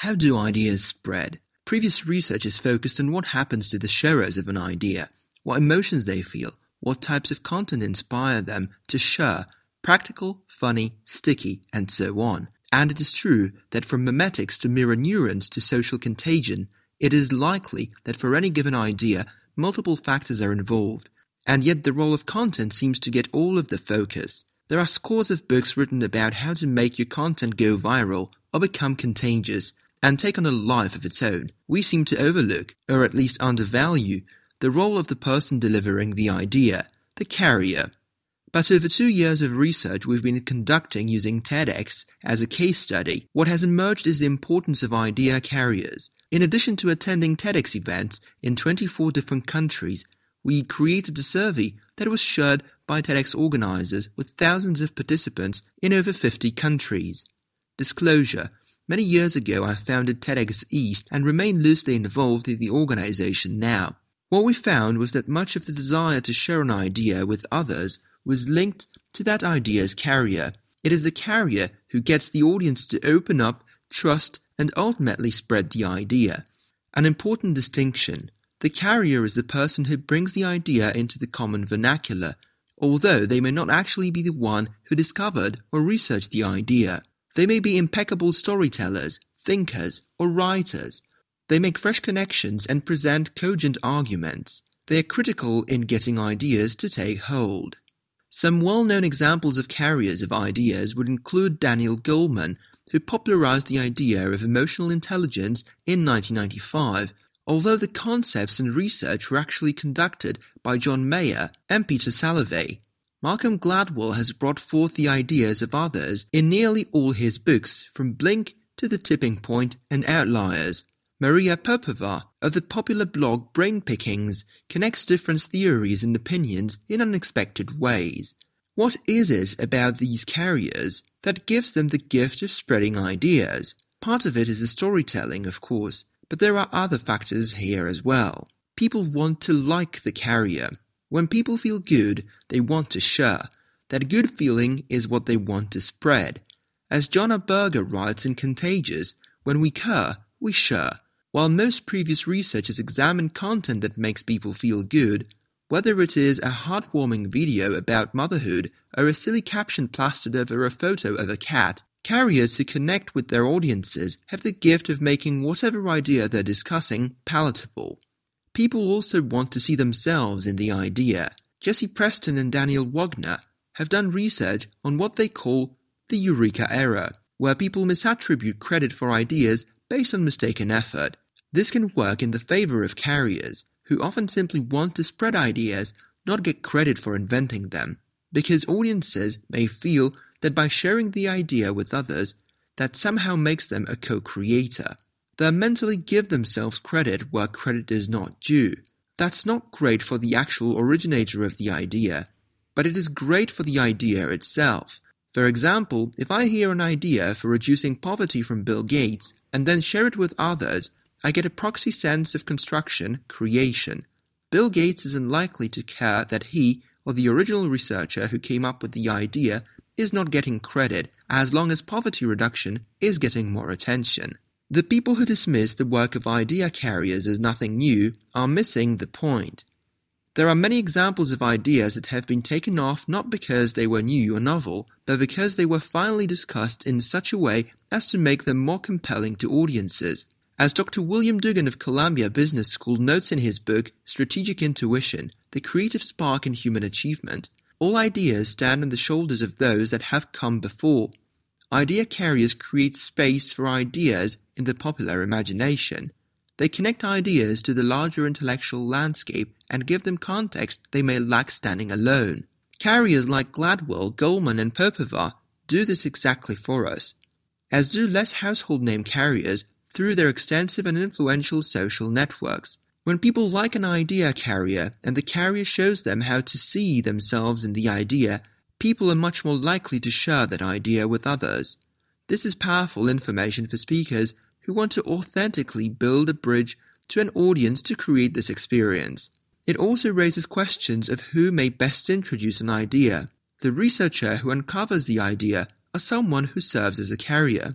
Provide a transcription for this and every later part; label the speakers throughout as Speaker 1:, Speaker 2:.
Speaker 1: How do ideas spread? Previous research is focused on what happens to the sharers of an idea, what emotions they feel, what types of content inspire them to share, practical, funny, sticky, and so on. And it is true that from memetics to mirror neurons to social contagion, it is likely that for any given idea, multiple factors are involved, and yet the role of content seems to get all of the focus. There are scores of books written about how to make your content go viral or become contagious and take on a life of its own. We seem to overlook, or at least undervalue, the role of the person delivering the idea, the carrier. But over 2 years of research we've been conducting using TEDx as a case study, what has emerged is the importance of idea carriers. In addition to attending TEDx events in 24 different countries, we created a survey that was shared by TEDx organizers with thousands of participants in over 50 countries. Disclosure: many years ago I founded TEDx East and remain loosely involved in the organization now. What we found was that much of the desire to share an idea with others was linked to that idea's carrier. It is the carrier who gets the audience to open up, trust, and ultimately spread the idea. An important distinction: the carrier is the person who brings the idea into the common vernacular, although they may not actually be the one who discovered or researched the idea. They may be impeccable storytellers, thinkers, or writers. They make fresh connections and present cogent arguments. They are critical in getting ideas to take hold. Some well-known examples of carriers of ideas would include Daniel Goleman, who popularized the idea of emotional intelligence in 1995, although the concepts and research were actually conducted by John Mayer and Peter Salovey. Malcolm Gladwell has brought forth the ideas of others in nearly all his books, from Blink to The Tipping Point and Outliers. Maria Popova of the popular blog Brain Pickings connects different theories and opinions in unexpected ways. What is it about these carriers that gives them the gift of spreading ideas? Part of it is the storytelling, of course, but there are other factors here as well. People want to like the carrier. When people feel good, they want to share. That good feeling is what they want to spread. As Jonah Berger writes in Contagious, when we care, we share. While most previous research has examined content that makes people feel good, whether it is a heartwarming video about motherhood or a silly caption plastered over a photo of a cat, carriers who connect with their audiences have the gift of making whatever idea they're discussing palatable. People also want to see themselves in the idea. Jesse Preston and Daniel Wagner have done research on what they call the Eureka error, where people misattribute credit for ideas based on mistaken effort. This can work in the favor of carriers, who often simply want to spread ideas, not get credit for inventing them, because audiences may feel that by sharing the idea with others, that somehow makes them a co-creator. They mentally give themselves credit where credit is not due. That's not great for the actual originator of the idea, but it is great for the idea itself. For example, if I hear an idea for reducing poverty from Bill Gates and then share it with others, I get a proxy sense of construction, creation. Bill Gates is unlikely to care that he, or the original researcher who came up with the idea, is not getting credit as long as poverty reduction is getting more attention. The people who dismiss the work of idea carriers as nothing new are missing the point. There are many examples of ideas that have been taken off not because they were new or novel, but because they were finally discussed in such a way as to make them more compelling to audiences. As Dr. William Dugan of Columbia Business School notes in his book Strategic Intuition, The Creative Spark in Human Achievement, all ideas stand on the shoulders of those that have come before. Idea carriers create space for ideas in the popular imagination. They connect ideas to the larger intellectual landscape and give them context they may lack standing alone. Carriers like Gladwell, Goleman, and Popova do this exactly for us, as do less household name carriers through their extensive and influential social networks. When people like an idea carrier and the carrier shows them how to see themselves in the idea, people are much more likely to share that idea with others. This is powerful information for speakers who want to authentically build a bridge to an audience to create this experience. It also raises questions of who may best introduce an idea, the researcher who uncovers the idea or someone who serves as a carrier.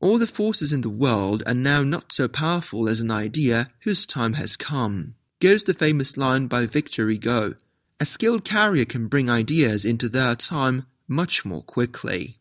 Speaker 1: All the forces in the world are now not so powerful as an idea whose time has come. Goes the famous line by Victor Hugo, "A skilled carrier can bring ideas into their time much more quickly."